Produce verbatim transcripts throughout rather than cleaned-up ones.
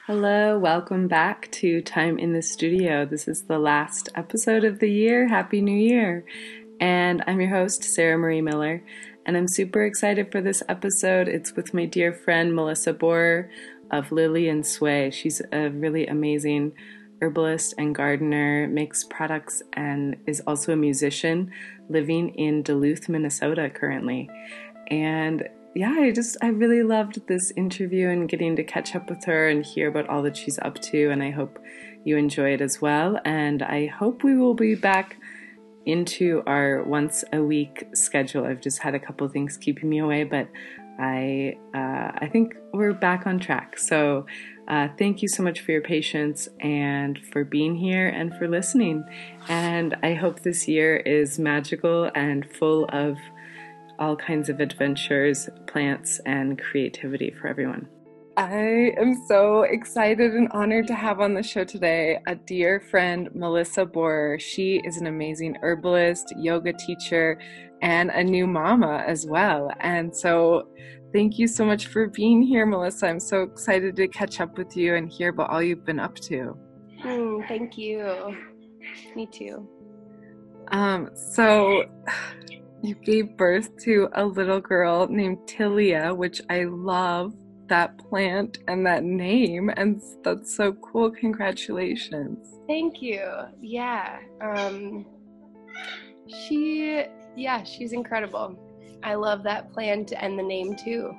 Hello, welcome back to Time in the Studio. This is the last episode of the year. Happy New Year. And I'm your host, Sarah Marie Miller, and I'm super excited for this episode. It's with my dear friend, Melissa Borer of Lily and Sway. She's a really amazing herbalist and gardener, makes products, and is also a musician living in Duluth, Minnesota currently. And yeah, I just, I really loved this interview and getting to catch up with her and hear about all that she's up to. And I hope you enjoy it as well. And I hope we will be back into our once a week schedule. I've just had a couple of things keeping me away, but I, uh, I think we're back on track. So uh, thank you so much for your patience and for being here and for listening. And I hope this year is magical and full of all kinds of adventures, plants, and creativity for everyone. I am so excited and honored to have on the show today a dear friend, Melissa Borer. She is an amazing herbalist, yoga teacher, and a new mama as well. And so thank you so much for being here, Melissa. I'm so excited to catch up with you and hear about all you've been up to. Mm, thank you. Me too. Um, so... You gave birth to a little girl named Tilia, which I love that plant and that name, and that's so cool. Congratulations. Thank you. Yeah. Um, she, yeah, she's incredible. I love that plant and the name too.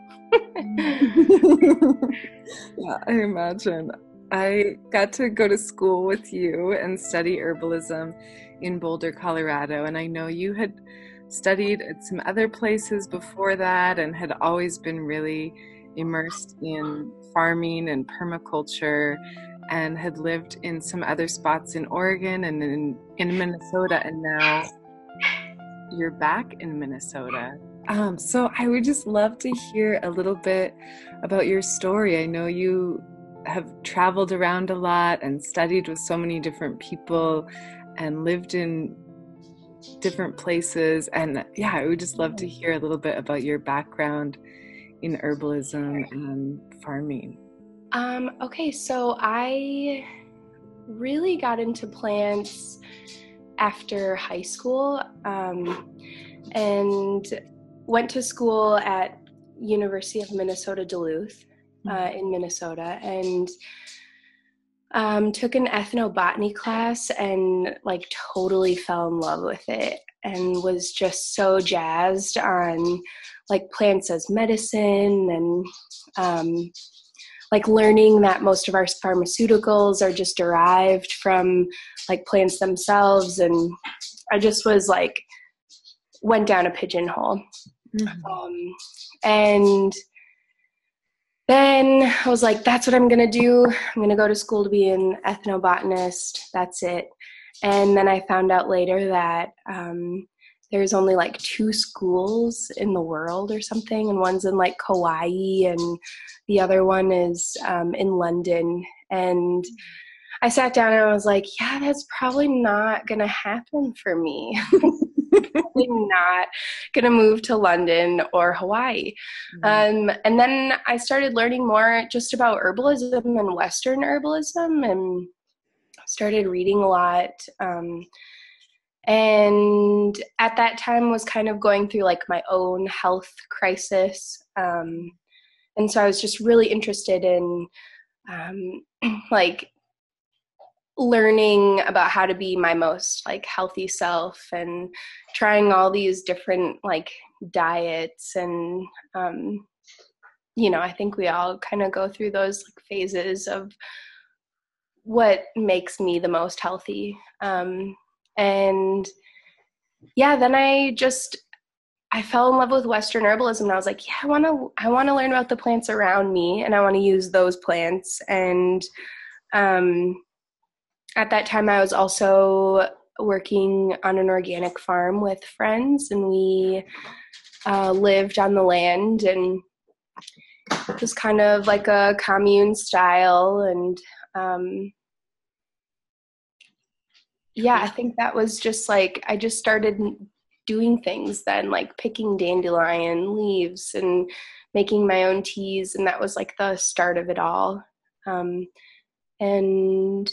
Yeah, I imagine. I got to go to school with you and study herbalism in Boulder, Colorado, and I know you had studied at some other places before that and had always been really immersed in farming and permaculture and had lived in some other spots in Oregon and in, in Minnesota, and now you're back in Minnesota. Um, so I would just love to hear a little bit about your story. I know you have traveled around a lot and studied with so many different people and lived in different places, and yeah, I would just love to hear a little bit about your background in herbalism and farming. Um, okay, so I really got into plants after high school, um, and went to school at University of Minnesota Duluth uh, in Minnesota, and Um, took an ethnobotany class and like totally fell in love with it and was just so jazzed on like plants as medicine and um, like learning that most of our pharmaceuticals are just derived from like plants themselves. And I just was like, went down a pigeonhole. Mm-hmm. Um, and Then I was like, that's what I'm going to do. I'm going to go to school to be an ethnobotanist. That's it. And then I found out later that um, there's only like two schools in the world or something. And one's in like Kauai and the other one is um, in London. And I sat down and I was like, yeah, that's probably not going to happen for me. Probably not going to move to London or Hawaii. Mm-hmm. Um, and then I started learning more just about herbalism and Western herbalism and started reading a lot. Um, and at that time was kind of going through like my own health crisis. Um, and so I was just really interested in um, like learning about how to be my most like healthy self and trying all these different like diets. And, um, you know, I think we all kind of go through those like, phases of what makes me the most healthy. Um, and yeah, then I just, I fell in love with Western herbalism and I was like, yeah, I want to, I want to learn about the plants around me and I want to use those plants. And, um, at that time, I was also working on an organic farm with friends, and we uh, lived on the land, and it was kind of like a commune style. And um, yeah, I think that was just like, I just started doing things then, like picking dandelion leaves and making my own teas, and that was like the start of it all. Um, and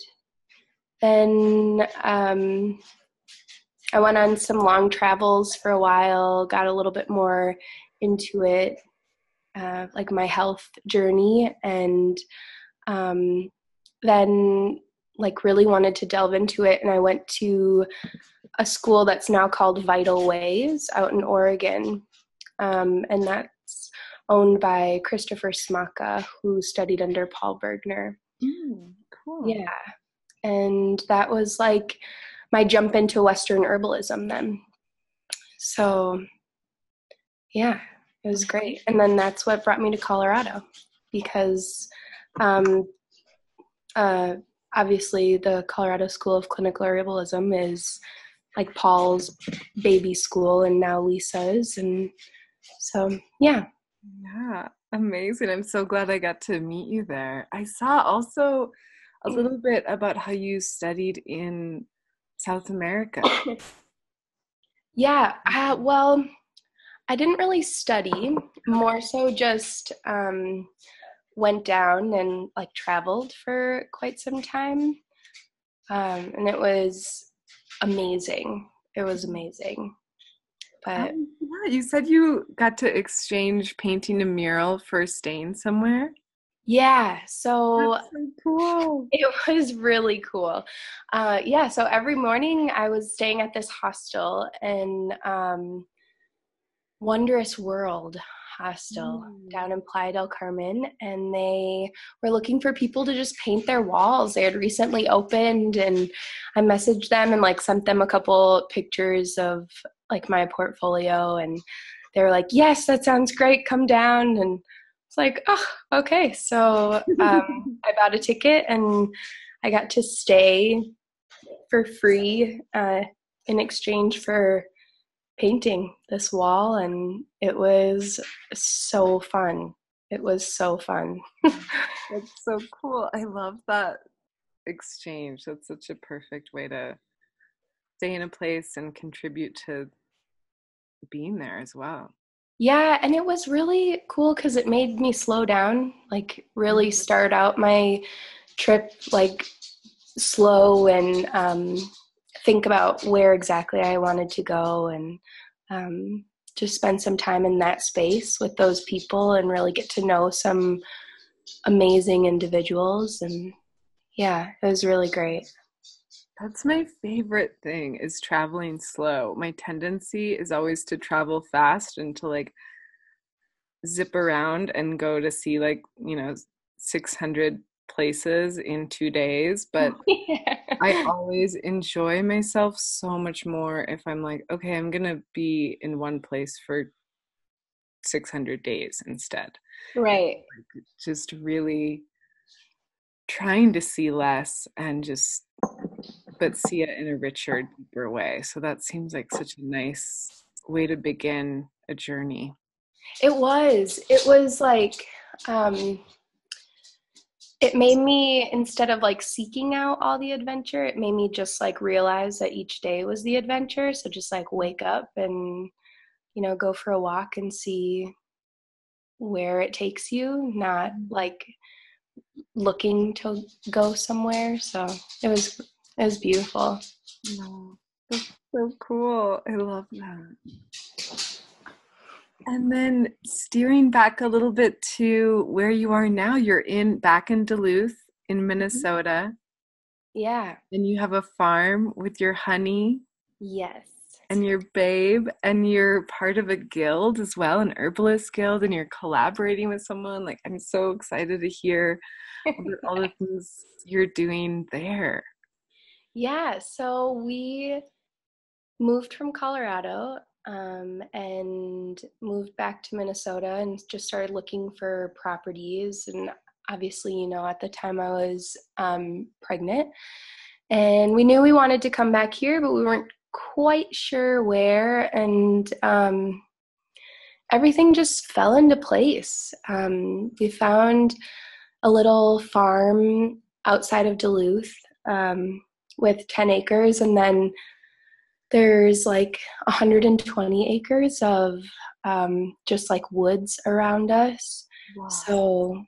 then um, I went on some long travels for a while, got a little bit more into it, uh, like my health journey, and um, then like really wanted to delve into it. And I went to a school that's now called Vital Ways out in Oregon. Um, and that's owned by Christopher Smaka, who studied under Paul Bergner. Mm, cool. Yeah. And that was like my jump into Western herbalism then. So yeah, it was great. And then that's what brought me to Colorado, because um, uh, obviously the Colorado School of Clinical Herbalism is like Paul's baby school, and now Lisa's. And so, yeah. Yeah, amazing. I'm so glad I got to meet you there. I saw also a little bit about how you studied in South America. Yeah, uh, well, I didn't really study, more so just um, went down and like traveled for quite some time. Um, and it was amazing. It was amazing. But Um, yeah, you said you got to exchange painting a mural for staying somewhere. yeah, so That's so cool. it was really cool. Uh, yeah, so every morning I was staying at this hostel in um, Wondrous World Hostel Mm. down in Playa del Carmen, and they were looking for people to just paint their walls. They had recently opened, and I messaged them and like sent them a couple pictures of like my portfolio, and they were like, yes, that sounds great, come down. And it's like, oh, okay. So um, I bought a ticket and I got to stay for free uh, in exchange for painting this wall, and it was so fun. It was so fun. That's so cool. I love that exchange. That's such a perfect way to stay in a place and contribute to being there as well. Yeah, and it was really cool because it made me slow down, like really start out my trip like slow, and um, think about where exactly I wanted to go, and um, just spend some time in that space with those people and really get to know some amazing individuals. And yeah, it was really great. That's my favorite thing is traveling slow. My tendency is always to travel fast and to like zip around and go to see like, you know, six hundred places in two days, but Yeah. I always enjoy myself so much more if I'm like, okay, I'm gonna be in one place for six hundred days instead. Right. Like, just really trying to see less and just, but see it in a richer, deeper way. So that seems like such a nice way to begin a journey. It was. It was like, um, it made me, instead of like seeking out all the adventure, it made me just like realize that each day was the adventure. So just like wake up and, you know, go for a walk and see where it takes you, not like looking to go somewhere. So it was, it was beautiful. No, that's so cool. I love that. And then steering back a little bit to where you are now, you're in back in Duluth in Minnesota, Yeah. and you have a farm with your honey Yes. and your babe, and you're part of a guild as well, an herbalist guild, and you're collaborating with someone. Like, I'm so excited to hear about all the things you're doing there. Yeah. So we moved from Colorado um, and moved back to Minnesota and just started looking for properties. And obviously, you know, at the time I was um, pregnant, and we knew we wanted to come back here, but we weren't quite sure where. And um, everything just fell into place. Um, we found a little farm outside of Duluth um, with ten acres, and then there's like one hundred twenty acres of um, just like woods around us. Wow. So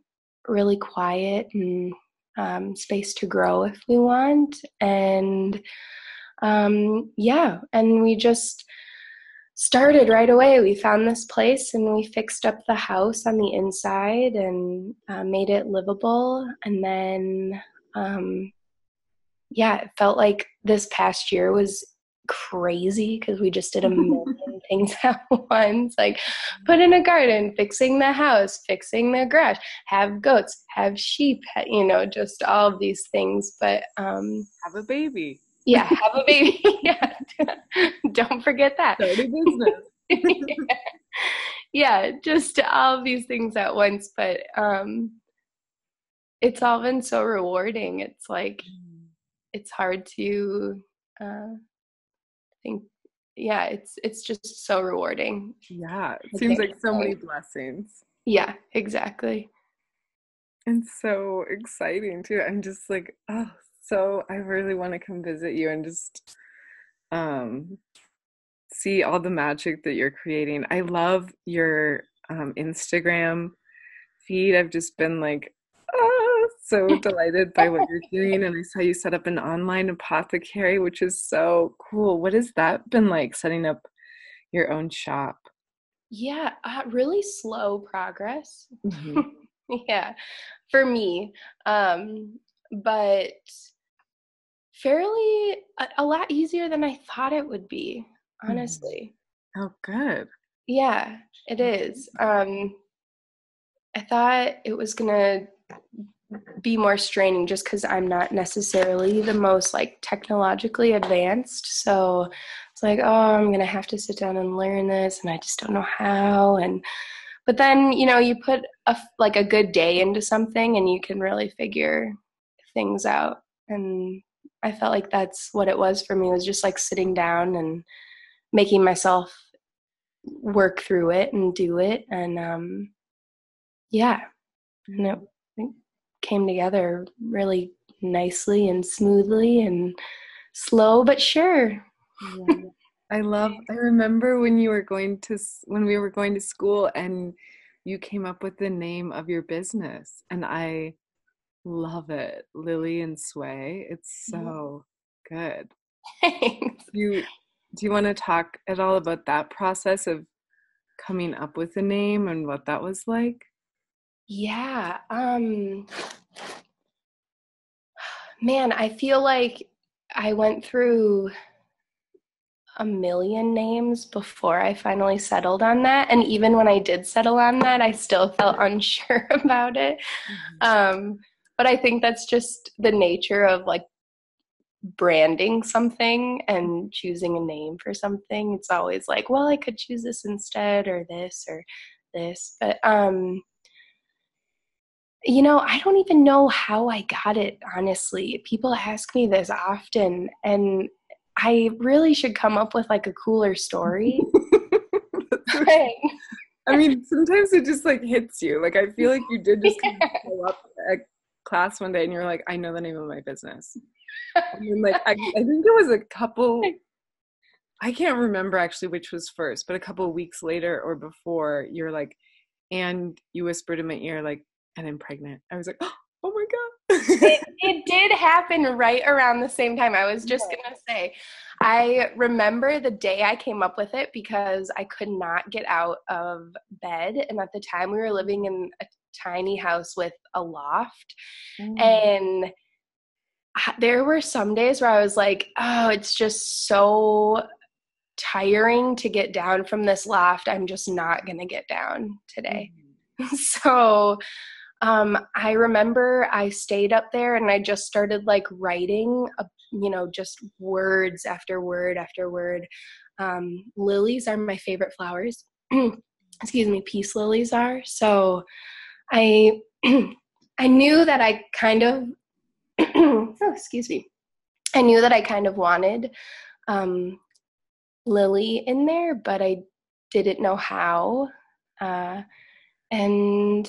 really quiet and um, space to grow if we want. And um, yeah, and we just started right away. We found this place and we fixed up the house on the inside and uh, made it livable. And then, um, yeah, it felt like this past year was crazy because we just did a million things at once, like put in a garden, fixing the house, fixing the garage, have goats, have sheep, you know, just all of these things. But um, have a baby. Yeah, have a baby. Yeah, don't forget that. Start a business. yeah. yeah, just all of these things at once. But um, it's all been so rewarding. It's like it's hard to uh, think. Yeah, it's it's just so rewarding. Yeah, it seems like so many blessings. Yeah, exactly. And so exciting too. I'm just like, oh, so I really want to come visit you and just um see all the magic that you're creating. I love your um, Instagram feed. I've just been like, oh, so delighted by what you're doing. And I saw you set up an online apothecary, which is so cool. What has that been like, setting up your own shop? Yeah, uh, really slow progress. Mm-hmm. yeah, for me. Um, but fairly, a, a lot easier than I thought it would be, honestly. Oh, good. Yeah, it is. Um, I thought it was gonna be more straining just because I'm not necessarily the most like technologically advanced. So it's like, oh, I'm gonna have to sit down and learn this, and I just don't know how. And but then you know, you put a like a good day into something, and you can really figure things out. And I felt like that's what it was for me, was just like sitting down and making myself work through it and do it. And um, yeah, and it, it came together really nicely and smoothly and slow but sure. Yeah. I love, I remember when you were going to, when we were going to school and you came up with the name of your business, and I love it. Lily and Sway. It's so good. Thanks. You, do you want to talk at all about that process of coming up with a name and what that was like? Yeah. Um, man, I feel like I went through a million names before I finally settled on that. And even when I did settle on that, I still felt unsure about it. Mm-hmm. Um, but I think that's just the nature of like branding something and choosing a name for something. It's always like, well, I could choose this instead, or this or this. But um you know, I don't even know how I got it, honestly. People ask me this often, and I really should come up with like a cooler story. Right. I mean, sometimes it just like hits you. Like, I feel like you did just kind of show up at class one day and you're like, I know the name of my business. I mean, like, I, I think it was a couple, I can't remember actually which was first, but a couple of weeks later or before, you're like, and you whispered in my ear, like, and I'm pregnant. I was like, oh my God. it, it did happen right around the same time. I was just going to say, I remember the day I came up with it because I could not get out of bed. And at the time we were living in a tiny house with a loft. Mm. And there were some days where I was like, oh, it's just so tiring to get down from this loft. I'm just not going to get down today. Mm. So Um, I remember I stayed up there and I just started like writing, a, you know, just words after word after word. Um, lilies are my favorite flowers. Excuse me, peace lilies are. So I, I knew that I kind of, oh, excuse me. I knew that I kind of wanted um, Lily in there, but I didn't know how. Uh, and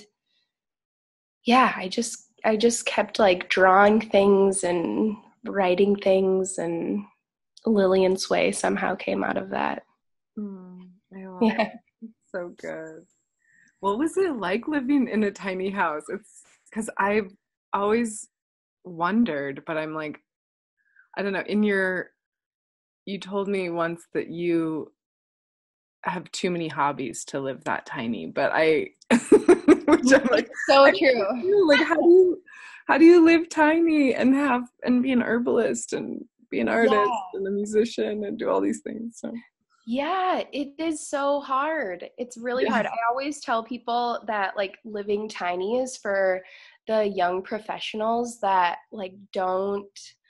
yeah, I just I just kept like drawing things and writing things, and Lily and Sway somehow came out of that. Mm, I love yeah. it. It's so good. What was it like living in a tiny house? It's because I've always wondered, but I'm like, I don't know, in your, you told me once that you have too many hobbies to live that tiny, but I, which I'm like, so I true. like, how do you, how do you live tiny and have, and be an herbalist and be an artist Yeah. and a musician and do all these things? So. Yeah, it is so hard. It's really Yeah. hard. I always tell people that like living tiny is for the young professionals that like don't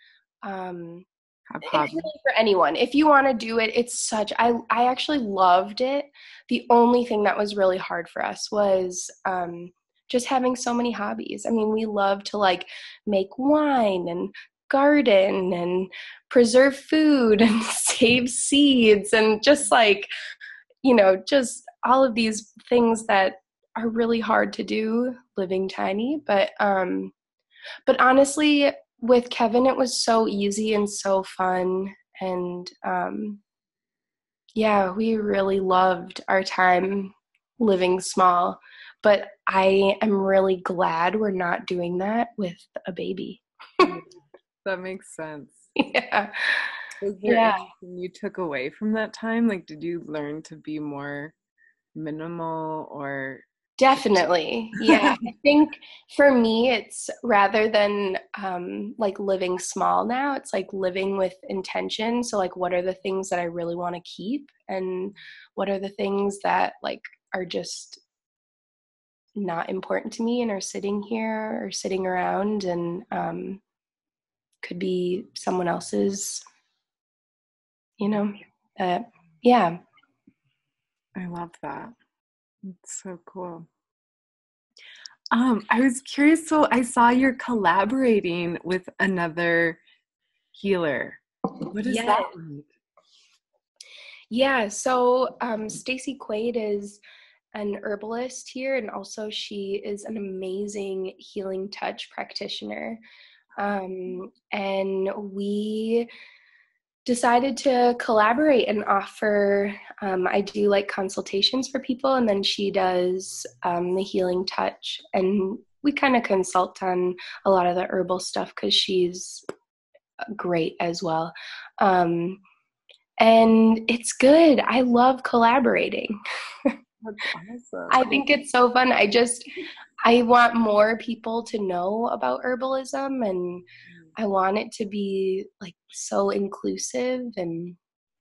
um Have it's hobbies. really for anyone. If you want to do it, it's such I I actually loved it. The only thing that was really hard for us was um just having so many hobbies. I mean, we love to like make wine and garden and preserve food and save seeds and just like, you know, just all of these things that are really hard to do living tiny. But um but honestly, with Kevin, it was so easy and so fun. And um, yeah, we really loved our time living small. But I am really glad we're not doing that with a baby. That makes sense. Yeah. Was there Yeah. anything you took away from that time? Like, did you learn to be more minimal or? Definitely. Yeah. I think for me, it's rather than um, like living small now, it's like living with intention. So, like, what are the things that I really want to keep? And what are the things that, like, are just not important to me and are sitting here or sitting around and um, could be someone else's, you know? Uh, yeah. I love that. It's so cool. Um, I was curious, so I saw you're collaborating with another healer. What is Yeah. that like? Yeah. So, um, Stacy Quaid is an herbalist here, and also she is an amazing healing touch practitioner. Um, and we decided to collaborate and offer. Um, I do like consultations for people, and then she does um, the healing touch. And we kind of consult on a lot of the herbal stuff because she's great as well. Um, and it's good. I love collaborating. That's awesome. I think it's so fun. I just, I want more people to know about herbalism, and I want it to be like so inclusive. And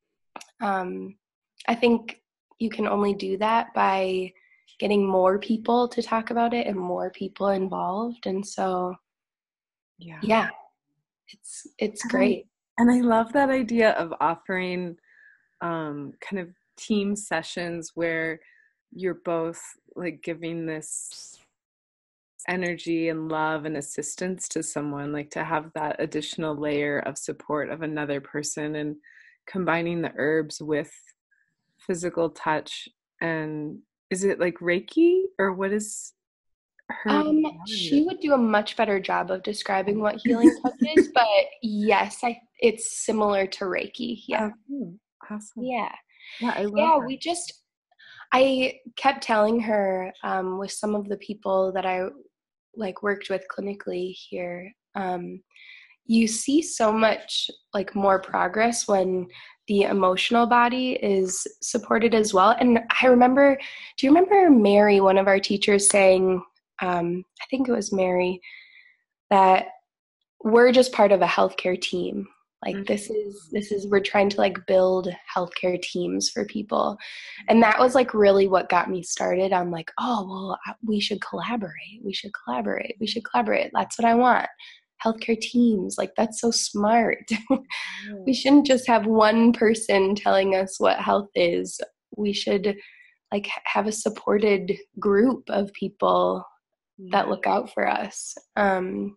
um, I think you can only do that by getting more people to talk about it and more people involved. And so, Yeah. yeah, it's it's And I, great. and I love that idea of offering um, kind of team sessions where you're both like giving this energy and love and assistance to someone, like to have that additional layer of support of another person and combining the herbs with physical touch. And is it like Reiki or what is her Um, modality? she would do a much better job of describing what healing touch is, but yes, I it's similar to Reiki. Yeah. Okay, awesome. Yeah. Yeah, I love Yeah, that. we just I kept telling her um, with some of the people that I like worked with clinically here, um, you see so much like more progress when the emotional body is supported as well. And I remember, do you remember Mary, one of our teachers, saying, um, I think it was Mary, that we're just part of a healthcare team. Like this is this is we're trying to like build healthcare teams for people. And that was like really what got me started. I'm like, oh well, we should collaborate. We should collaborate. We should collaborate. That's what I want. Healthcare teams, like that's so smart. We shouldn't just have one person telling us what health is. We should like have a supported group of people that look out for us. Um,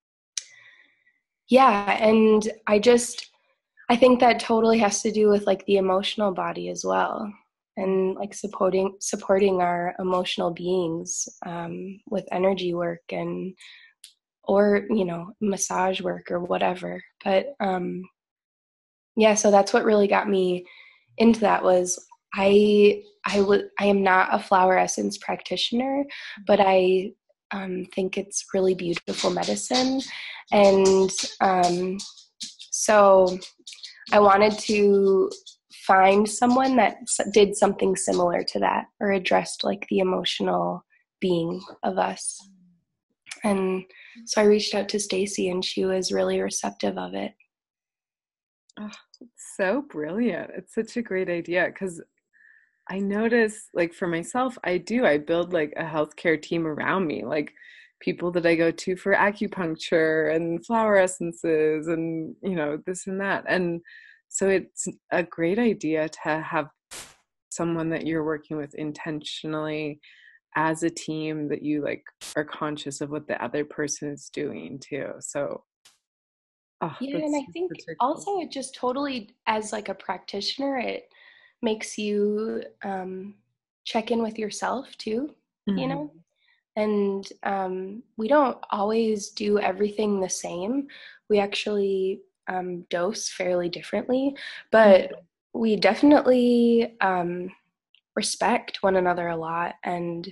yeah, and I just I think that totally has to do with like the emotional body as well, and like supporting supporting our emotional beings um, with energy work and or you know massage work or whatever. But um, yeah, so that's what really got me into that was I I would I am not a flower essence practitioner, but I um, think it's really beautiful medicine. And um, so I wanted to find someone that did something similar to that, or addressed like the emotional being of us. And so I reached out to Stacy, and she was really receptive of it. Oh, it's so brilliant. It's such a great idea because I notice, like for myself, I do. I build like a healthcare team around me, like people that I go to for acupuncture and flower essences and, you know, this and that. And so it's a great idea to have someone that you're working with intentionally as a team, that you like are conscious of what the other person is doing too. So, oh, Yeah, and that's I think such a cool. also it just totally, as like a practitioner, it makes you um, check in with yourself too, you know? Mhm. And um, we don't always do everything the same. We actually um, dose fairly differently, but we definitely um, respect one another a lot, and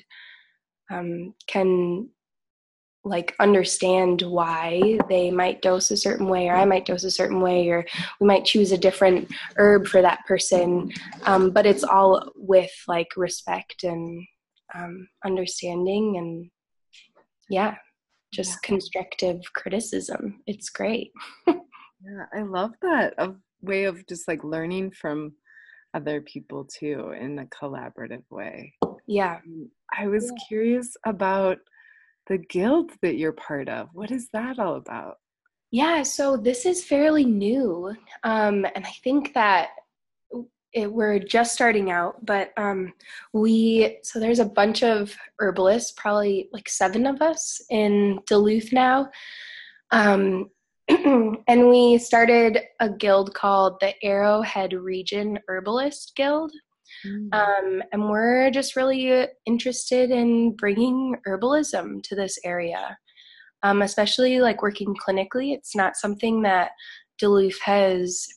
um, can like understand why they might dose a certain way, or I might dose a certain way, or we might choose a different herb for that person. Um, but it's all with like respect and um, understanding, and yeah, Yeah, just constructive criticism. It's great. yeah, I love that a way of just like learning from other people too in a collaborative way. Yeah. Mm, I was Yeah. curious about the guild that you're part of. What is that all about? Yeah, so this is fairly new. Um, and I think that it, we're just starting out, but um, we, so there's a bunch of herbalists, probably like seven of us in Duluth now. Um, and we started a guild called the Arrowhead Region Herbalist Guild. Mm. Um, and we're just really interested in bringing herbalism to this area, um, especially like working clinically. It's not something that Duluth has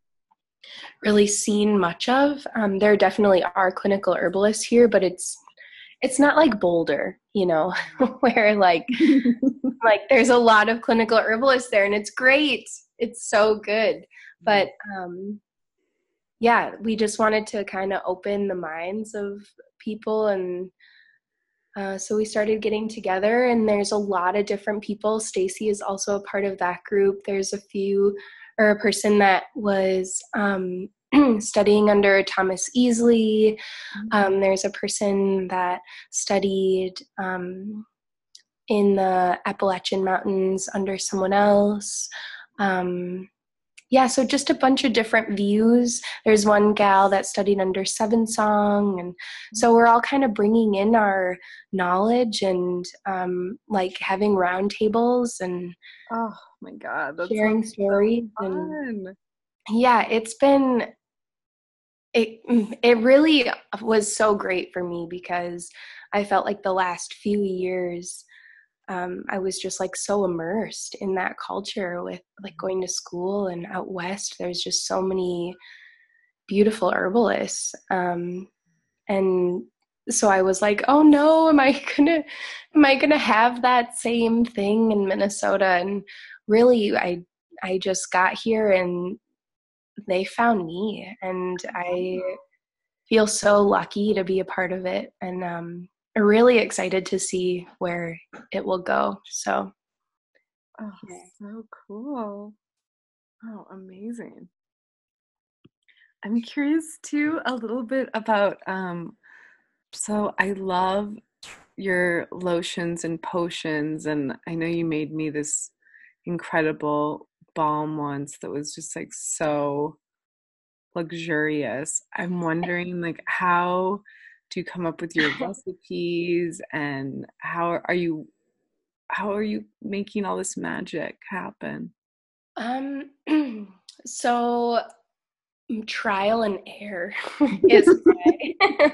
really seen much of. Um, there definitely are clinical herbalists here, but it's it's not like Boulder, you know, where like like there's a lot of clinical herbalists there, and it's great. It's so good, but um, yeah, we just wanted to kind of open the minds of people, and uh, so we started getting together, and there's a lot of different people. Stacy is also a part of that group. There's a few, or a person that was um, studying under Thomas Easley. Um, there's a person that studied um, in the Appalachian Mountains under someone else. Um, yeah, so just a bunch of different views. There's one gal that studied under Seven Song, and so we're all kind of bringing in our knowledge, and um, like having roundtables and Oh my God, that sharing sounds so stories. And fun. yeah, it's been it it really was so great for me, because I felt like the last few years um, I was just like so immersed in that culture with like going to school, and out west there's just so many beautiful herbalists. Um, and so I was like, oh no, am I gonna am I gonna have that same thing in Minnesota? And really I I just got here, and they found me, and I feel so lucky to be a part of it, and um, I'm really excited to see where it will go. So Oh, yeah. so cool. Oh, amazing. I'm curious too a little bit about um so I love your lotions and potions, and I know you made me this incredible balm once that was just like so luxurious. I'm wondering like how do you come up with your recipes, and how are you how are you making all this magic happen? Um, so trial and error is my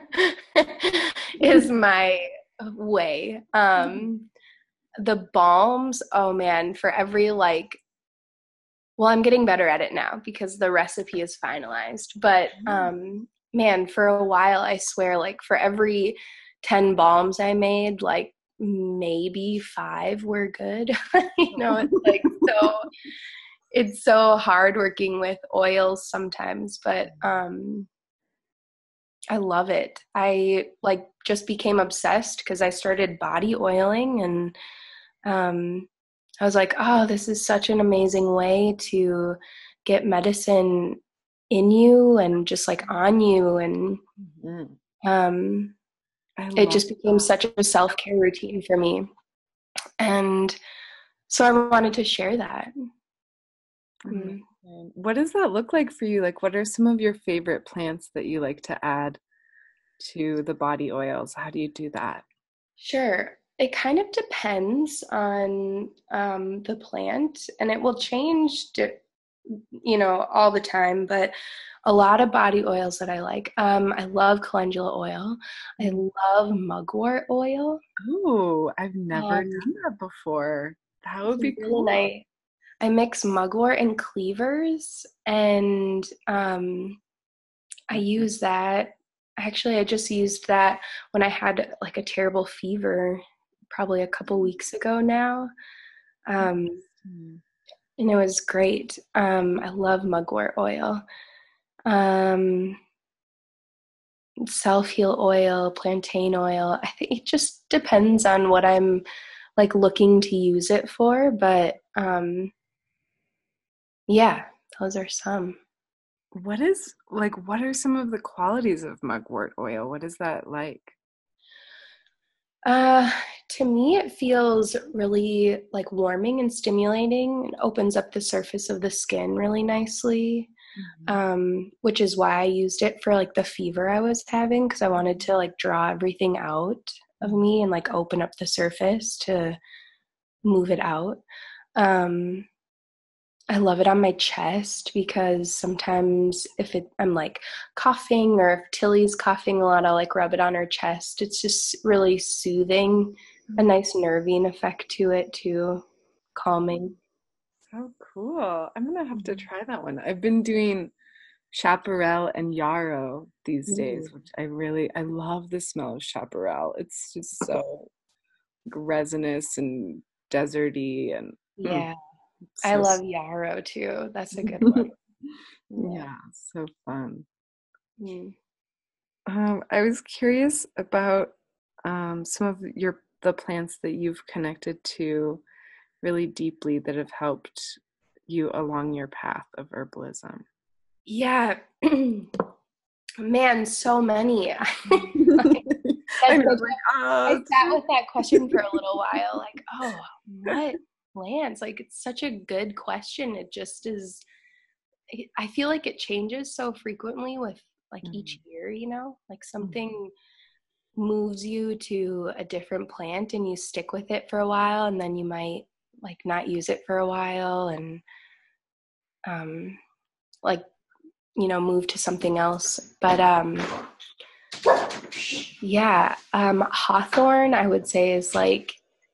is my way. Um, the balms, oh man, for every like, well, I'm getting better at it now because the recipe is finalized. But um, man, for a while, I swear, like for every ten balms I made, like maybe five were good. You know, it's like so it's so hard working with oils sometimes, but um I love it. I like just became obsessed because I started body oiling, and um I was like, oh, this is such an amazing way to get medicine in you and just like on you. And Mm-hmm. um, I it love just became that. such a self-care routine for me. And so I wanted to share that. Mm. Amazing. What does that look like for you? Like, what are some of your favorite plants that you like to add to the body oils? How do you do that? Sure. It kind of depends on um, the plant, and it will change, di- you know, all the time. But a lot of body oils that I like. Um, I love calendula oil. I love mugwort oil. Oh, I've never Um, done that before. That it's would be really cool. nice. I mix mugwort and cleavers, and um, I use that. Actually, I just used that when I had like a terrible fever, probably a couple weeks ago now. Um, Hmm. and it was great. Um, I love mugwort oil. Um, self heal oil, plantain oil. I think it just depends on what I'm like looking to use it for. But um, yeah, those are some. What is like what are some of the qualities of mugwort oil? What is that like? Uh, to me, it feels really like warming and stimulating. It opens up the surface of the skin really nicely, Mhm. um, which is why I used it for like the fever I was having, because I wanted to like draw everything out of me and like open up the surface to move it out. Um, I love it on my chest because sometimes if it, I'm like coughing, or if Tilly's coughing a lot, I'll like rub it on her chest. It's just really soothing, a nice nervine effect to it too, calming. So cool. I'm gonna have to Mhm. try that one. I've been doing chaparral and yarrow these Ooh. days, which I really I love the smell of chaparral. It's just so like, resinous and deserty and mm, Yeah, I so love yarrow too. That's a good one. Yeah. yeah, so fun. Mm. Um, I was curious about um, some of your the plants that you've connected to really deeply that have helped you along your path of herbalism. Yeah, man, so many. I That's know, such like, I oh, sat with that question for a little while, like, oh, what plants? Like, it's such a good question. It just is, I feel like it changes so frequently with like each Mhm, year, you know, like mhm. something moves you to a different plant and you stick with it for a while, and then you might like not use it for a while, and um, like, you know, move to something else. But um, yeah, um, hawthorn, I would say, is like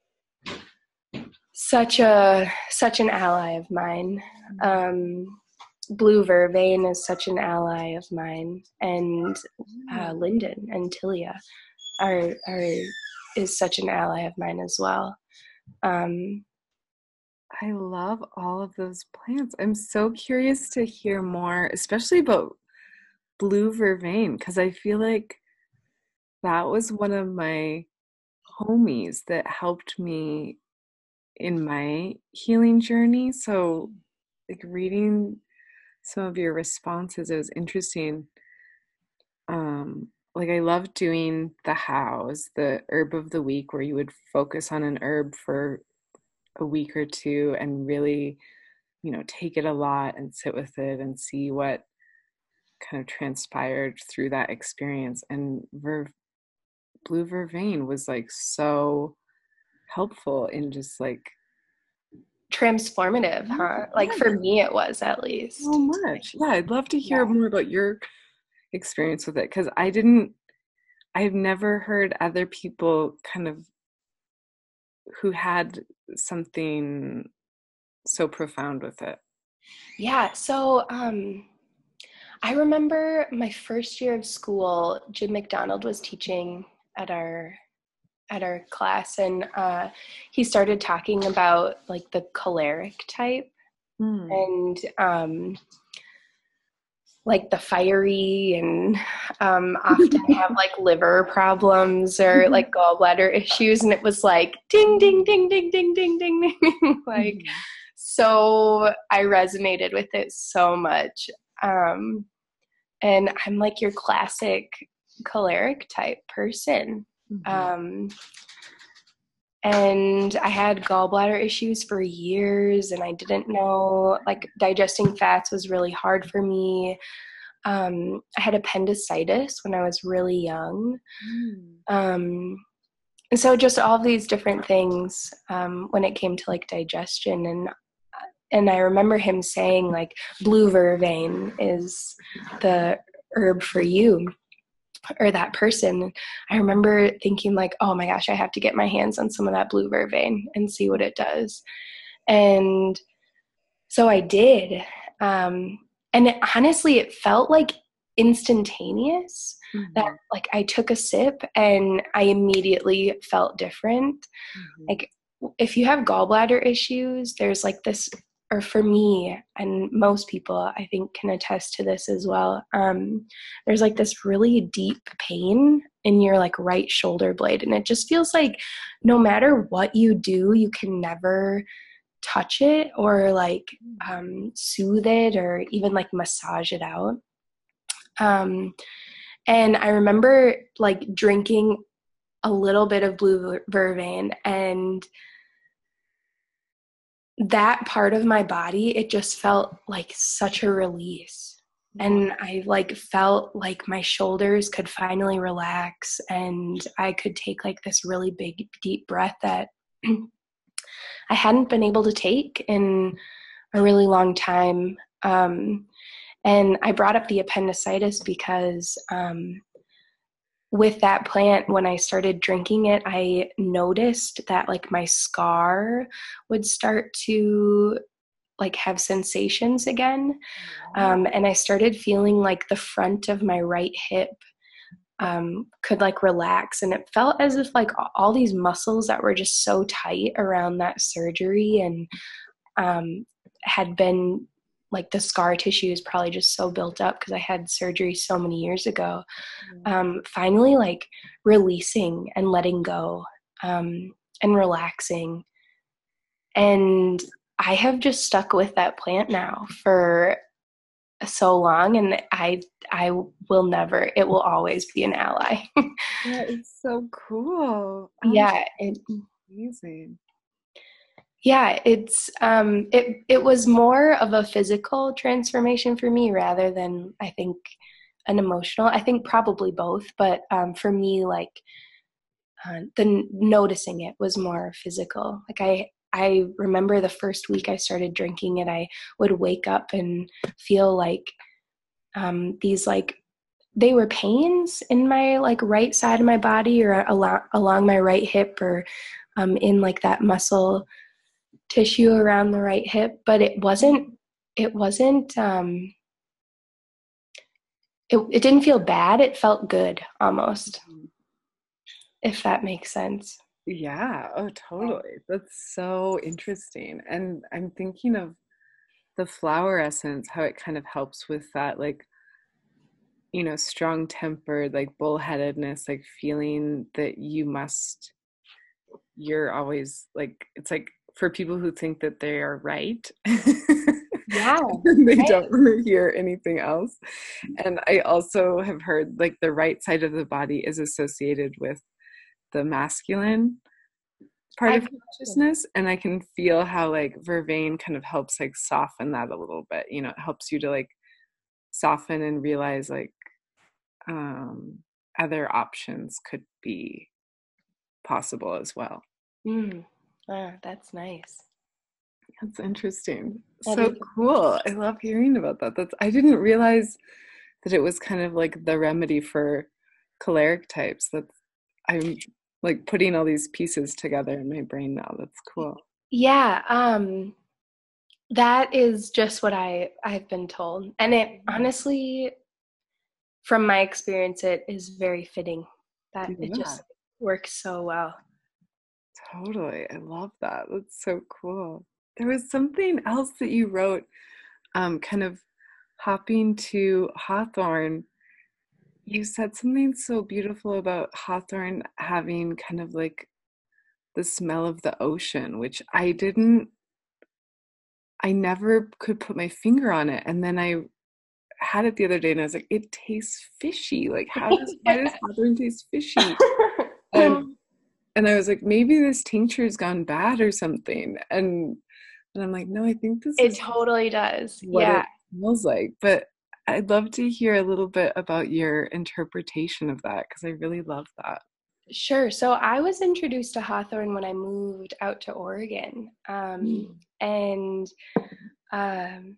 such a such an ally of mine. Um, blue vervain is such an ally of mine, and uh, Mm. linden and tilia are are is such an ally of mine as well. Um, I love all of those plants. I'm so curious to hear more, especially about blue vervain, because I feel like that was one of my homies that helped me in my healing journey. So, like reading some of your responses, it was interesting. Um, like I love doing the hows, the herb of the week, where you would focus on an herb for a week or two and really, you know, take it a lot and sit with it and see what kind of transpired through that experience. And ver- blue vervain was like so helpful in just like transformative, huh? Like yeah, for me, it was at so least. much. Yeah, I'd love to Yeah. hear more about your experience with it because I didn't, I've never heard other people kind of who had something so profound with it. Yeah. So, um, I remember my first year of school, Jim McDonald was teaching at our at our class, and uh, he started talking about like the choleric type, mm. and um, like the fiery, and um, often have like liver problems or like gallbladder issues. And it was like ding, ding, ding, ding, ding, ding, ding, ding. Like, mm-hmm. So I resonated with it so much. Um, and I'm like your classic choleric type person. Mm-hmm. Um, and I had gallbladder issues for years, and I didn't know, like, digesting fats was really hard for me. Um, I had appendicitis when I was really young. Mm. Um, and so just all these different things um, when it came to like digestion. And and I remember him saying like blue vervain is the herb for you, or that person. I remember thinking like, oh my gosh, I have to get my hands on some of that blue vervain and see what it does. And so I did. Um, and it, honestly, it felt like instantaneous. Mm-hmm. That like I took a sip and I immediately felt different. Mm-hmm. Like if you have gallbladder issues, there's like this, or for me, and most people I think can attest to this as well. Um, there's like this really deep pain in your like right shoulder blade. And it just feels like no matter what you do, you can never touch it or like um, soothe it or even like massage it out. Um, and I remember like drinking a little bit of blue vervain, and that part of my body, it just felt like such a release. And I like felt like my shoulders could finally relax, and I could take like this really big, deep breath that I hadn't been able to take in a really long time. Um, and I brought up the appendicitis because um, with that plant, when I started drinking it, I noticed that like my scar would start to like have sensations again. Um, and I started feeling like the front of my right hip um, could like relax. And it felt as if like all these muscles that were just so tight around that surgery and um, had been like the scar tissue is probably just so built up because I had surgery so many years ago. Um, finally like releasing and letting go um, and relaxing. And I have just stuck with that plant now for so long, and I I will never, it will always be an ally. That is so cool. Oh, yeah. It, amazing. Yeah, it's um it it was more of a physical transformation for me rather than I think an emotional. I think probably both, but um for me like uh, the noticing it was more physical. Like I I remember the first week I started drinking it, I would wake up and feel like um these like they were pains in my like right side of my body or along along my right hip or um in like that muscle tissue around the right hip, but it wasn't, it wasn't, um, it, it didn't feel bad. It felt good almost, if that makes sense. Yeah. Oh, totally. That's so interesting. And I'm thinking of the flower essence, how it kind of helps with that, like, you know, strong tempered, like bullheadedness, like feeling that you must, you're always like, it's like, for people who think that they are right. Yeah. They right. don't want to hear anything else. And I also have heard like the right side of the body is associated with the masculine part I of consciousness. And I can feel how like vervain kind of helps like soften that a little bit. You know, it helps you to like soften and realize like um, other options could be possible as well. Mm. Oh, that's nice. That's interesting. That so cool. I love hearing about that. That's I didn't realize that it was kind of like the remedy for choleric types. That's I'm like putting all these pieces together in my brain now. That's cool. Yeah, um that is just what I I've been told. And it honestly, from my experience, it is very fitting that yeah. it just works so well. Totally. I love that. That's so cool. There was something else that you wrote, um, kind of hopping to Hawthorne. You said something so beautiful about Hawthorne having kind of like the smell of the ocean, which I didn't, I never could put my finger on it. And then I had it the other day and I was like, it tastes fishy. Like, how does, why does Hawthorne taste fishy? And and I was like, maybe this tincture's gone bad or something. And and I'm like, no, I think this It is totally does. what Yeah. it smells like. But I'd love to hear a little bit about your interpretation of that because I really love that. Sure. So I was introduced to Hawthorne when I moved out to Oregon. Um, Mm. and um,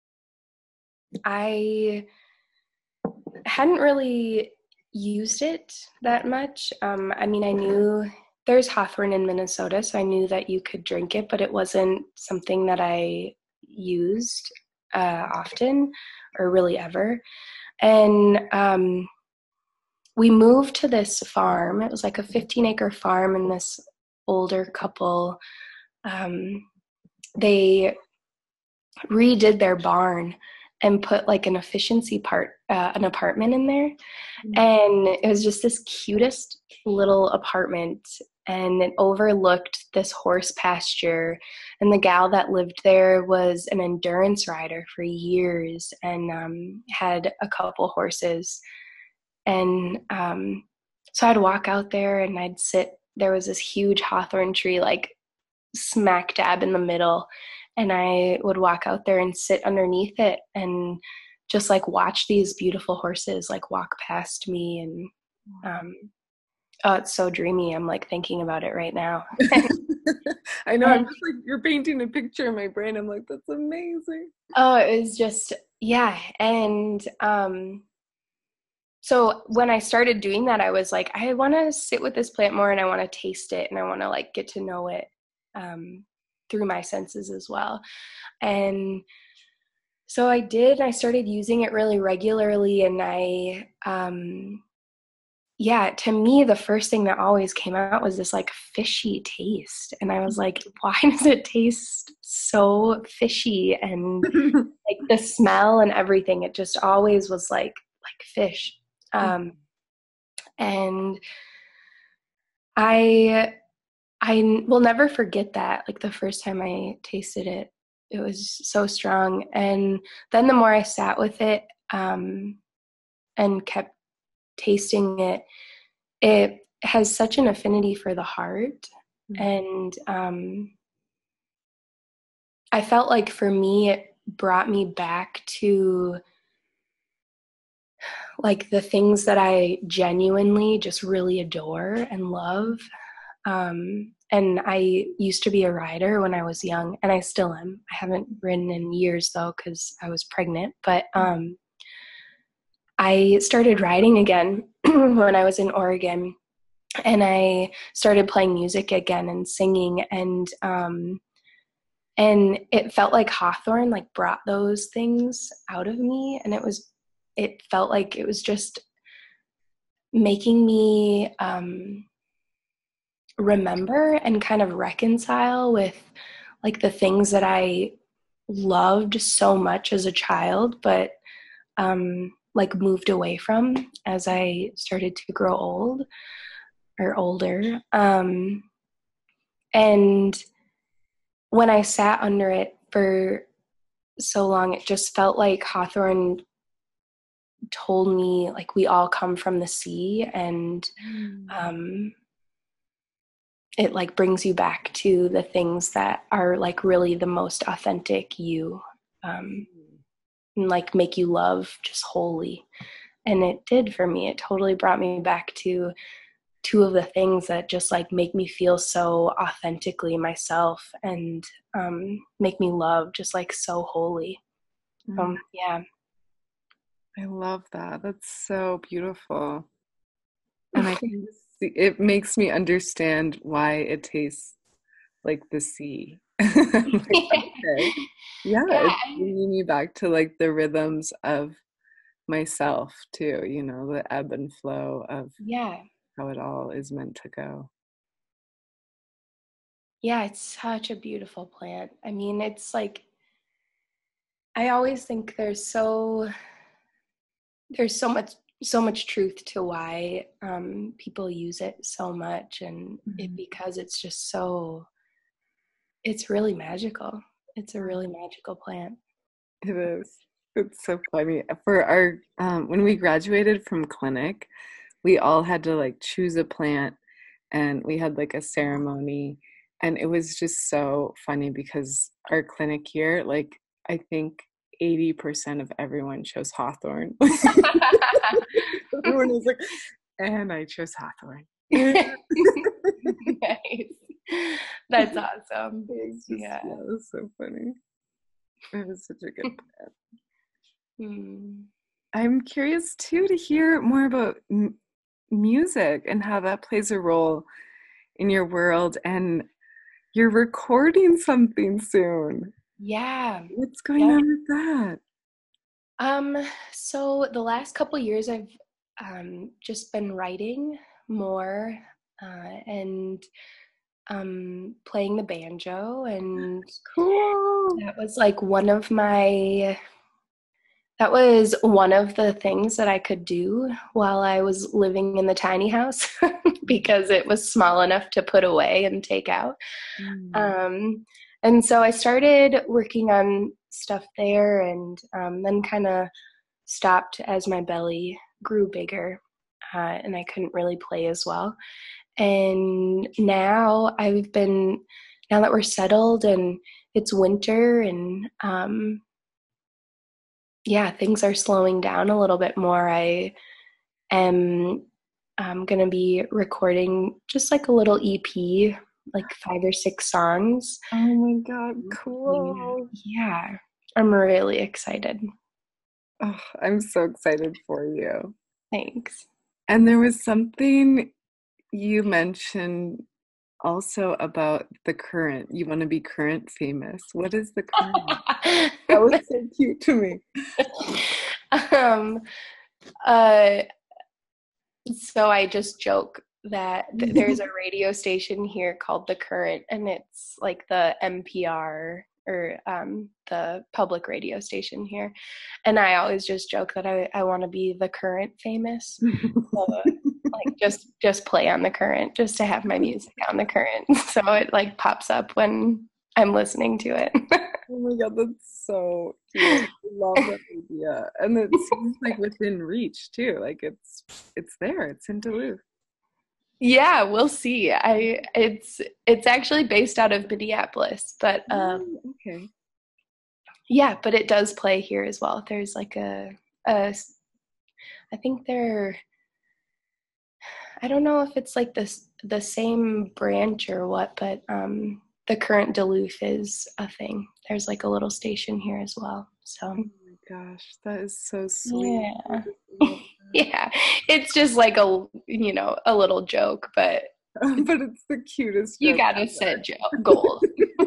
I hadn't really used it that much. Um, I mean, I knew there's Hawthorne in Minnesota, so I knew that you could drink it, but it wasn't something that I used uh, often or really ever. And um, we moved to this farm. It was like a fifteen acre farm, and this older couple, um, they redid their barn and put like an efficiency part, uh, an apartment in there. And it was just this cutest little apartment, and it overlooked this horse pasture. And the gal that lived there was an endurance rider for years and um, had a couple horses. And um, so I'd walk out there and I'd sit. There was this huge hawthorn tree, like smack dab in the middle. And I would walk out there and sit underneath it and just like watch these beautiful horses like walk past me. And um, oh, it's so dreamy. I'm like thinking about it right now. I know, I'm just like, you're painting a picture in my brain. I'm like, that's amazing. Oh, it was just, yeah. And um, so when I started doing that, I was like, I want to sit with this plant more and I want to taste it and I want to like get to know it um, through my senses as well. And so I did. I started using it really regularly, and I, um, yeah, to me, the first thing that always came out was this like fishy taste. And I was like, why does it taste so fishy? And like the smell and everything, it just always was like, like fish. Um, and I, I will never forget that. Like the first time I tasted it, it was so strong. And then the more I sat with it, um, and kept tasting it, it has such an affinity for the heart. Mm-hmm. And um, I felt like for me, it brought me back to like the things that I genuinely just really adore and love. Um, and I used to be a rider when I was young, and I still am. I haven't ridden in years though, because I was pregnant, but um, I started riding again when I was in Oregon, and I started playing music again and singing, and um, and it felt like Hawthorne like brought those things out of me, and it was it felt like it was just making me um, remember and kind of reconcile with like the things that I loved so much as a child, but um, like moved away from as I started to grow old or older. Um, and when I sat under it for so long, it just felt like Hawthorne told me like we all come from the sea, and um, it like brings you back to the things that are like really the most authentic you, um, and like make you love just wholly. And it did for me. It totally brought me back to two of the things that just like make me feel so authentically myself and um, make me love just like so wholly. Mm. Um, yeah. I love that. That's so beautiful. And I can see, it makes me understand why it tastes like the sea. Like, okay. Yeah, Yeah. it's bringing me back to like the rhythms of myself too, you know, the ebb and flow of Yeah. how it all is meant to go. Yeah, it's such a beautiful plant. I mean, it's like, I always think there's so there's so much so much truth to why um, people use it so much, and mm-hmm. it because it's just so it's really magical. It's a really magical plant. It is. It's so funny. For our um, when we graduated from clinic, we all had to like choose a plant, and we had like a ceremony, and it was just so funny because our clinic year, like I think eighty percent of everyone chose hawthorn. Everyone was like, and I chose hawthorn. Nice. That's awesome. It's just, yeah. yeah, it was so funny. It was such a good plan. Hmm. I'm curious too to hear more about m- music and how that plays a role in your world, and you're recording something soon. Yeah. What's going yeah. on with that? Um, so the last couple years I've um, just been writing more uh, and um, playing the banjo, and cool. That was like one of my that was one of the things that I could do while I was living in the tiny house because it was small enough to put away and take out. Mm. Um, and so I started working on stuff there, and um, then kind of stopped as my belly grew bigger uh, and I couldn't really play as well. And now I've been, now that we're settled and it's winter and um, yeah, things are slowing down a little bit more, I am um, going to be recording just like a little E P, like five or six songs. Oh my God, cool. Yeah, I'm really excited. Oh, I'm so excited for you. Thanks. And there was something you mentioned also about the current. You want to be current famous. What is the current? That was so cute to me. um, uh, so I just joke that th- there's a radio station here called The Current, and it's like the N P R or um, the public radio station here. And I always just joke that I, I want to be the current famous. So, like just just play on The Current, just to have my music on The Current. So it like pops up when I'm listening to it. Oh my God, that's so cute. I love that idea. And it seems like within reach too. Like it's it's there. It's in Duluth. Yeah, we'll see. I it's it's actually based out of Minneapolis, but um, oh, okay. Yeah, but it does play here as well. There's like a a I think they're I don't know if it's like this the same branch or what, but um, The Current Duluth is a thing. There's like a little station here as well. So. Oh my gosh, that is so sweet. Yeah. Yeah, it's just like a you know a little joke, but but it's the cutest. You gotta set jo- goals.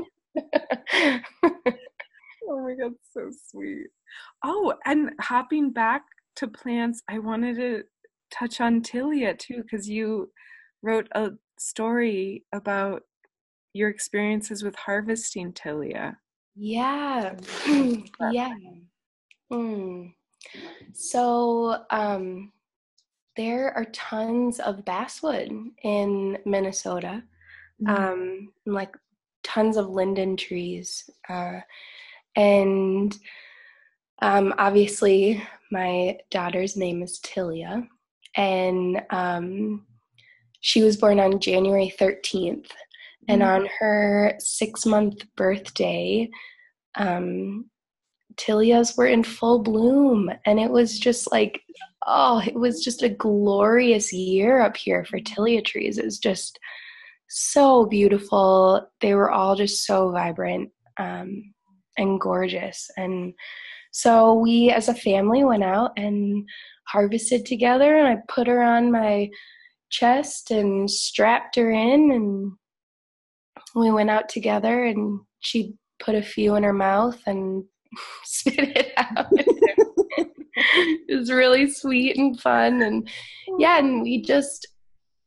Oh my God, so sweet. Oh, and hopping back to plants, I wanted to touch on Tilia too, because you wrote a story about your experiences with harvesting Tilia. Yeah, yeah. Mm. So um, there are tons of basswood in Minnesota, mm. um, like tons of linden trees. Uh, and um, obviously my daughter's name is Tilia, and um, she was born on January thirteenth. Mm. And on her six-month birthday, um, Tilias were in full bloom, and it was just like, oh, it was just a glorious year up here for Tilia trees. It was just so beautiful. They were all just so vibrant um, and gorgeous. And so we as a family went out and harvested together, and I put her on my chest and strapped her in, and we went out together, and she put a few in her mouth and spit it out. It was really sweet and fun, and yeah, and we just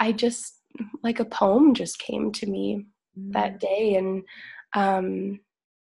I just, like a poem just came to me Mm. that day, and um,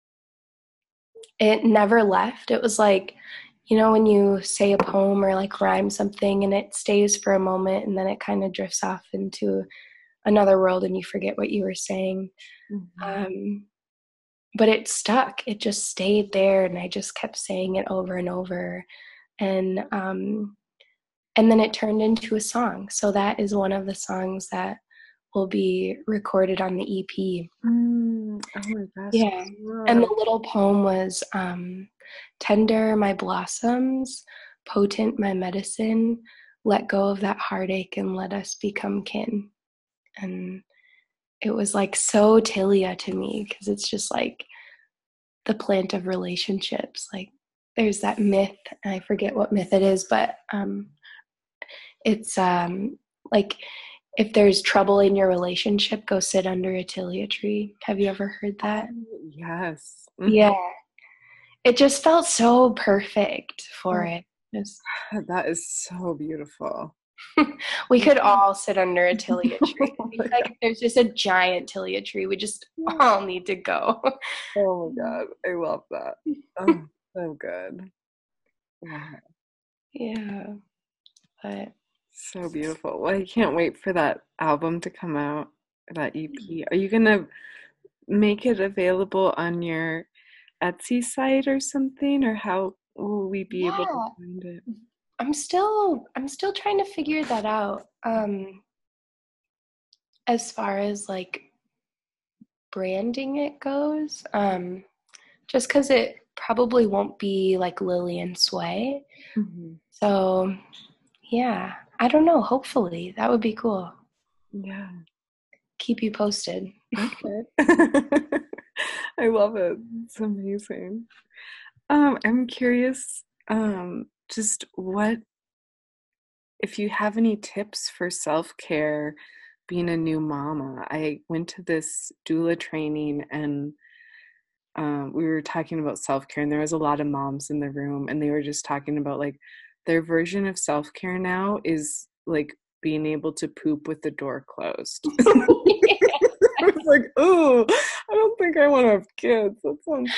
it never left. It was like, you know, when you say a poem or like rhyme something and it stays for a moment and then it kind of drifts off into another world and you forget what you were saying. Mm-hmm. Um, but it stuck. It just stayed there, and I just kept saying it over and over. And um, and then it turned into a song. So that is one of the songs that will be recorded on the E P. Mm. Oh my gosh. Yeah. And the little poem was um, tender my blossoms, potent my medicine, let go of that heartache and let us become kin. And it was like so Tilia to me, because it's just like the plant of relationships. Like there's that myth, and I forget what myth it is, but um, it's um, like if there's trouble in your relationship, go sit under a Tilia tree. Have you ever heard that? Oh, yes. Yeah. It just felt so perfect for Oh, it. Just, that is so beautiful. we could all sit under a Tilia tree. Oh I my feel like if there's just a giant Tilia tree, we just God. all need to go. Oh my God. I love that. Oh, so good. Wow. Yeah, but So beautiful. Well, I can't wait for that album to come out, that E P. Are you gonna make it available on your Etsy site or something? Or how will we be able to yeah, find it? I'm still I'm still trying to figure that out. Um, as far as like branding it goes, um, just because it probably won't be like Lillian Sway. Hmm. So yeah, I don't know. Hopefully, that would be cool. Yeah. Keep you posted. Okay. I love it. It's amazing. Um, I'm curious, um, just what, if you have any tips for self-care being a new mama. I went to this doula training, and um, we were talking about self-care, and there was a lot of moms in the room, and they were just talking about like their version of self-care now is like being able to poop with the door closed. I was like, "Ooh, I don't think I want to have kids. That sounds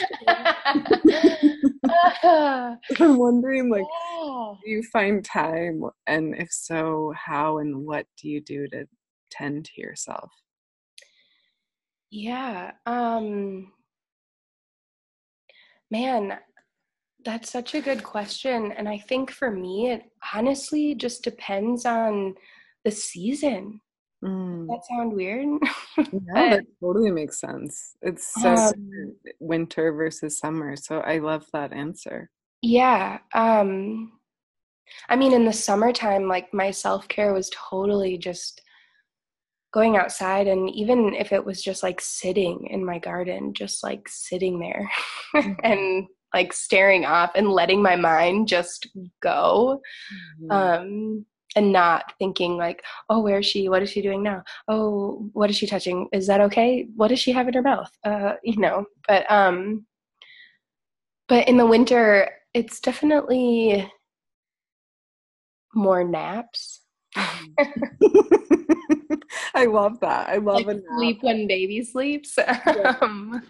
uh, I'm wondering, like, yeah. do you find time? And if so, how and what do you do to tend to yourself?" Yeah. Um, man, that's such a good question. And I think for me, it honestly just depends on the season. Mm. That sound weird? No, But that totally makes sense. It's so um, different, winter versus summer. So I love that answer. yeah. Um, I mean, in the summertime, like my self-care was totally just going outside, and even if it was just like sitting in my garden, just like sitting there Mhm. and like staring off and letting my mind just go, Mhm. um and not thinking like, oh, where is she, what is she doing now, oh, what is she touching, is that okay, what does she have in her mouth, uh you know. But um but in the winter it's definitely more naps. Mhm. I love that. I love Like a nap. sleep when baby sleeps. Yeah. um,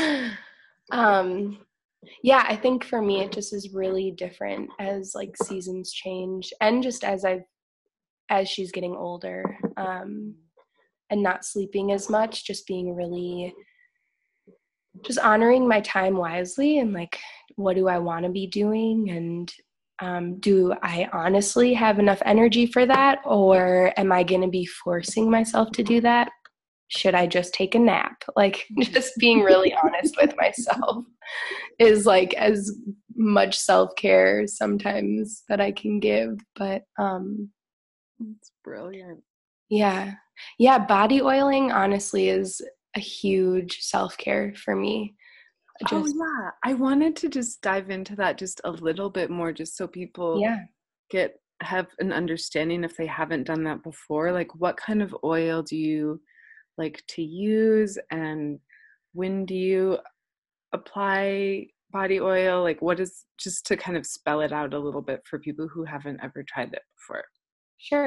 um, yeah, I think for me it just is really different as like seasons change, and just as I as she's getting older, um, and not sleeping as much, just being really just honoring my time wisely, and like, what do I want to be doing, and um, do I honestly have enough energy for that, or am I going to be forcing myself to do that? Should I just take a nap? Like, just being really honest with myself is like as much self-care sometimes that I can give. But um It's brilliant. yeah. Yeah, body oiling honestly is a huge self-care for me. Oh, Just yeah. I wanted to just dive into that just a little bit more, just so people yeah. get have an understanding if they haven't done that before. Like, what kind of oil do you like to use, and when do you apply body oil? Like, what is, just to kind of spell it out a little bit for people who haven't ever tried it before. Sure.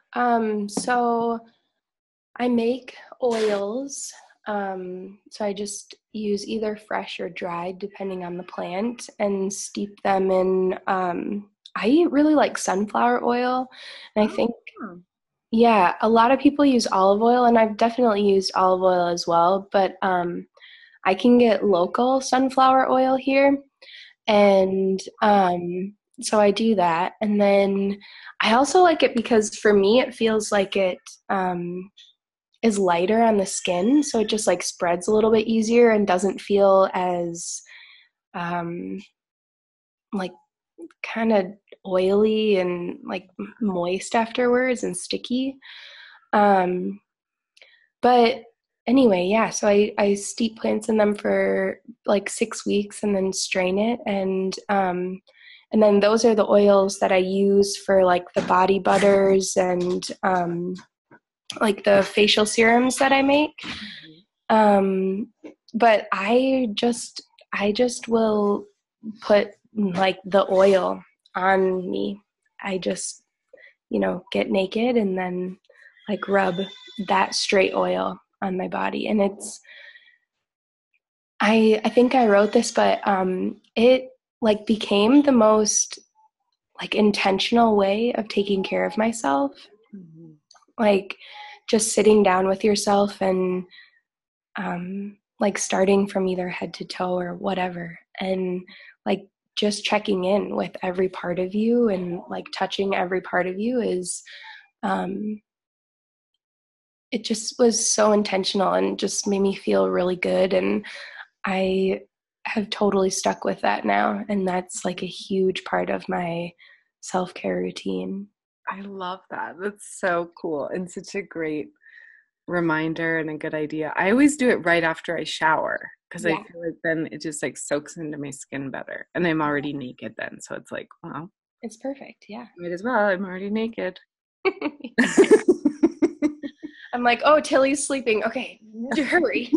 Um, so I make oils. Um, so I just use either fresh or dried, depending on the plant, and steep them in. Um, I really like sunflower oil, and I think, Oh. yeah, a lot of people use olive oil, and I've definitely used olive oil as well. But um, I can get local sunflower oil here, and um, so I do that. And then I also like it because for me, it feels like it. Um, is lighter on the skin, so it just like spreads a little bit easier and doesn't feel as um like kind of oily and like moist afterwards and sticky. Um but anyway, yeah, so I I steep plants in them for like six weeks and then strain it, and um and then those are the oils that I use for like the body butters and um like the facial serums that I make. Um, but I just, I just will put like the oil on me. I just, you know, get naked and then like rub that straight oil on my body. And it's, I, I think I wrote this, but um, it like became the most like intentional way of taking care of myself. Mm-hmm. Like just sitting down with yourself and um, like starting from either head to toe or whatever, and like just checking in with every part of you and like touching every part of you is um, it just was so intentional and just made me feel really good. And I have totally stuck with that now, and that's like a huge part of my self-care routine. I love that. That's so cool and such a great reminder and a good idea. I always do it right after I shower because I Yeah. feel like then it just like soaks into my skin better. And I'm already naked then. So it's like, well, It's perfect. Yeah. might as well. I'm already naked. I'm like, oh, Tilly's sleeping. Okay, need to hurry.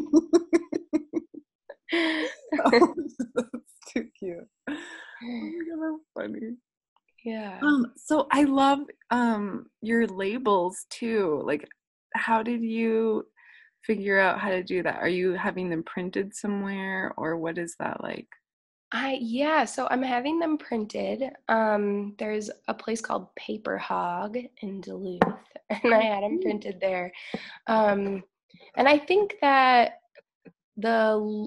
Oh, that's too cute. Oh my God, that's funny. Yeah. Um, so I love um your labels too. Like, how did you figure out how to do that? Are you having them printed somewhere, or what is that like? I yeah, so I'm having them printed. Um, there's a place called Paper Hog in Duluth, and I Oh, had them cool. printed there. Um, and I think that the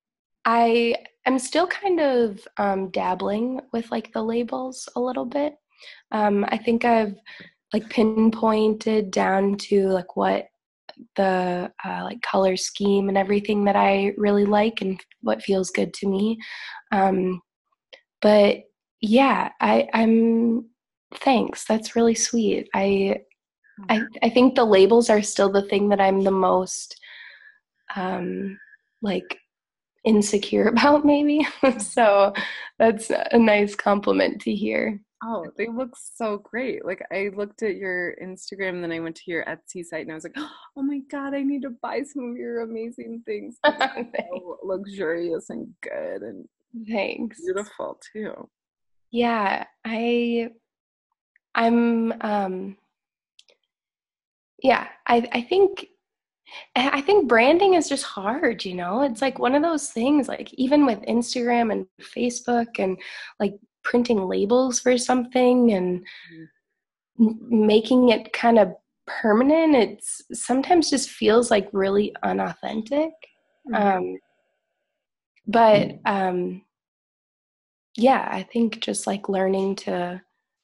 I am still kind of um, dabbling with like the labels a little bit. Um, I think I've like pinpointed down to like what the uh, like color scheme and everything that I really like and what feels good to me. Um, but yeah, I, I'm thanks. That's really sweet. I, I I think the labels are still the thing that I'm the most um, like insecure about, maybe. So that's a nice compliment to hear. Oh, they look so great. Like I looked at your Instagram and then I went to your Etsy site and I was like, oh my God, I need to buy some of your amazing things. It's so luxurious and good and Thanks. beautiful too. Yeah, I I'm um yeah, I I think I think branding is just hard, you know? It's like one of those things, like even with Instagram and Facebook and like printing labels for something and m- making it kind of permanent, it's sometimes just feels like really unauthentic. Mhm. Um, but um, yeah, I think just like learning to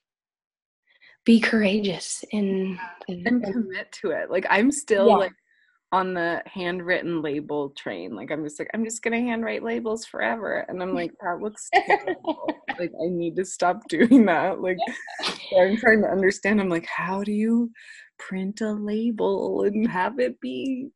be courageous in, in, And in commit to it. Like I'm still yeah. like on the handwritten label train. Like I'm just like, I'm just gonna handwrite labels forever. And I'm like, that looks terrible. Like I need to stop doing that. Like so I'm trying to understand. I'm like, how do you print a label and have it be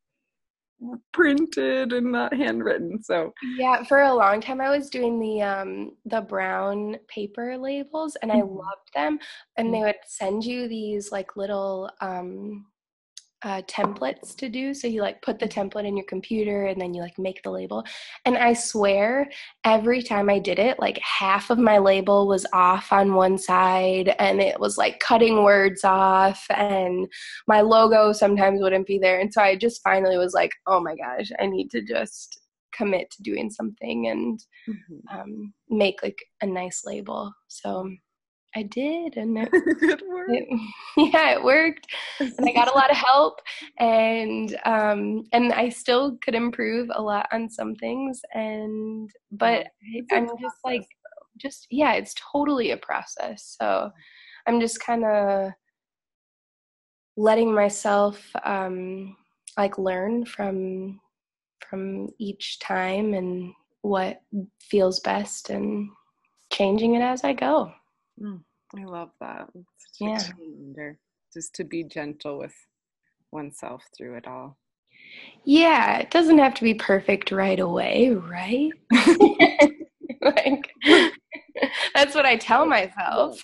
printed and not handwritten? So Yeah, for a long time I was doing the um the brown paper labels and I mhm. loved them, and they would send you these like little um uh, templates to do. So you like put the template in your computer and then you like make the label. And I swear every time I did it, like half of my label was off on one side and it was like cutting words off and my logo sometimes wouldn't be there. And so I just finally was like, oh my gosh, I need to just commit to doing something and mm-hmm. um, make like a nice label. So I did, and it, Good work. It, yeah, it worked, and I got a lot of help, and um, and I still could improve a lot on some things, and but I, I'm just like, just yeah, it's totally a process. So I'm just kind of letting myself um, like learn from from each time and what feels best, and changing it as I go. Mm, I love that. It's such yeah. a reminder just to be gentle with oneself through it all. Yeah, it doesn't have to be perfect right away, right? Like, that's what I tell myself.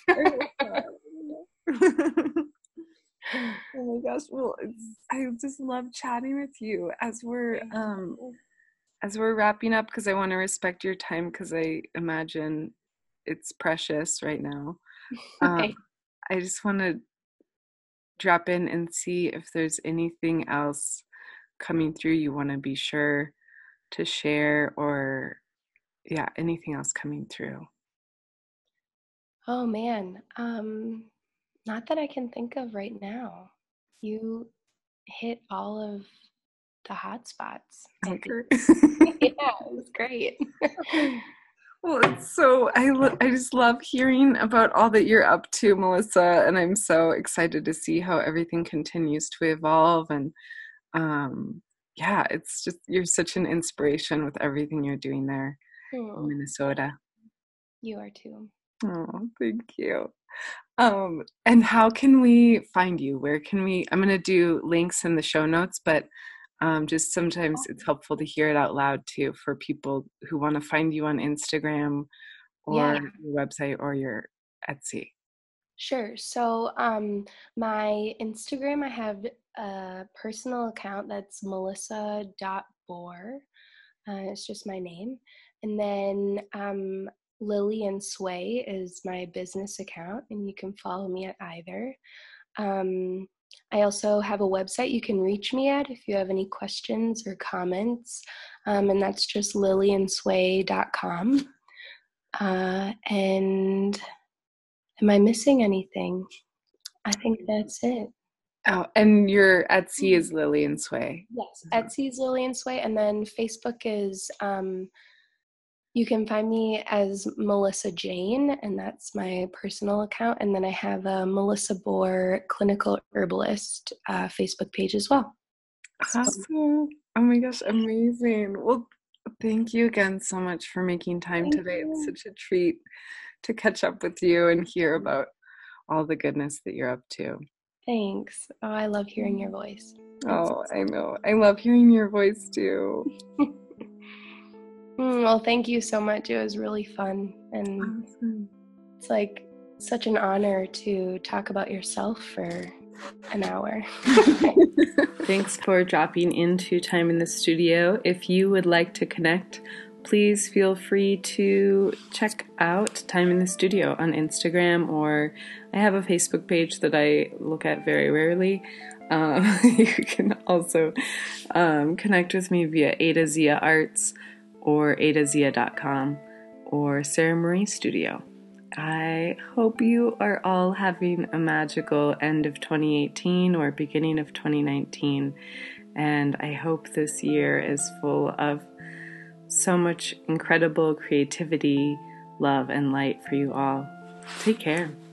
Oh my gosh. Well, it's, I just love chatting with you as we're um as we're wrapping up, because I want to respect your time, because I imagine it's precious right now. Um, I just want to drop in and see if there's anything else coming through you want to be sure to share, or yeah, anything else coming through. Oh man, um, not that I can think of right now. You hit all of the hot spots. Okay. Yeah, it was great. Well, it's so I lo- I just love hearing about all that you're up to, Melissa, and I'm so excited to see how everything continues to evolve. And um, yeah, it's just you're such an inspiration with everything you're doing there oh. in Minnesota. You are too. Oh, thank you. Um, and how can we find you? Where can we? I'm going to do links in the show notes, but um, just sometimes it's helpful to hear it out loud too for people who want to find you on Instagram or yeah. your website or your Etsy. Sure. So um, my Instagram, I have a personal account that's melissa dot bohr. Uh, it's just my name. And then um, Lily and Sway is my business account, and you can follow me at either. Um, I also have a website you can reach me at if you have any questions or comments, um, and that's just lily and sway dot com. Uh, and am I missing anything? I think that's it. Oh, and your Etsy is Lily and Sway. Yes, Etsy is Lily and Sway, and then Facebook is, um, you can find me as Melissa Jane, and that's my personal account. And then I have a Melissa Bohr Clinical Herbalist uh, Facebook page as well. Awesome. So, oh my gosh, amazing. Well, thank you again so much for making time today. You. It's such a treat to catch up with you and hear about all the goodness that you're up to. Thanks. Oh, I love hearing your voice. Oh, I know. I love hearing your voice too. Well, thank you so much. It was really fun. And awesome. It's like such an honor to talk about yourself for an hour. Thanks for dropping into Time in the Studio. If you would like to connect, please feel free to check out Time in the Studio on Instagram, or I have a Facebook page that I look at very rarely. Um, you can also um, connect with me via Ada Zia Arts or ada zia dot com or Sarah Marie Studio. I hope you are all having a magical end of twenty eighteen or beginning of twenty nineteen, and I hope this year is full of so much incredible creativity, love, and light for you all. Take care.